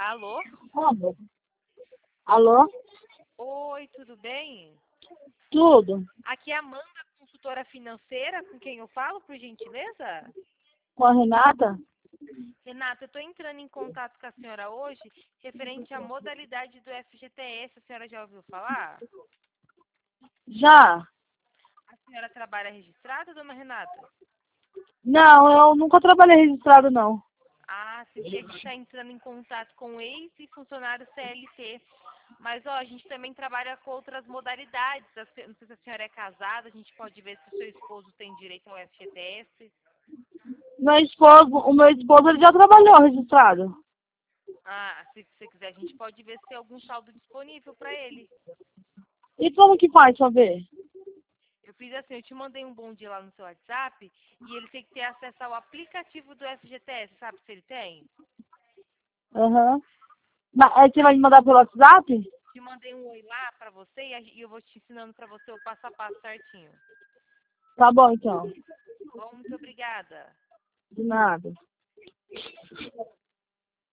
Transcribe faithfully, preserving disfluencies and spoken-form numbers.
Alô? Como? Alô? Oi, tudo bem? Tudo? Aqui é a Amanda, consultora financeira, com quem eu falo, por gentileza? Com a Renata? Renata, eu estou entrando em contato com a senhora hoje, referente à modalidade do F G T S. A senhora já ouviu falar? Já? A senhora trabalha registrada, dona Renata? Não, eu nunca trabalhei registrado, não. Ah, você tinha que estar entrando em contato com ex e funcionário C L T. Mas, ó, a gente também trabalha com outras modalidades. Não sei se a senhora é casada, a gente pode ver se o seu esposo tem direito ao F G T S. Meu esposo, o meu esposo ele já trabalhou registrado. Ah, se você quiser, a gente pode ver se tem algum saldo disponível para ele. E como que faz pra ver? Eu fiz assim, eu te mandei um bom dia lá no seu WhatsApp e ele tem que ter acesso ao aplicativo do F G T S, sabe se ele tem? Aham. Mas aí você vai me mandar pelo WhatsApp? Te mandei um oi lá para você e a- e eu vou te ensinando para você o passo a passo certinho. Tá bom, então. Bom, muito obrigada. De nada.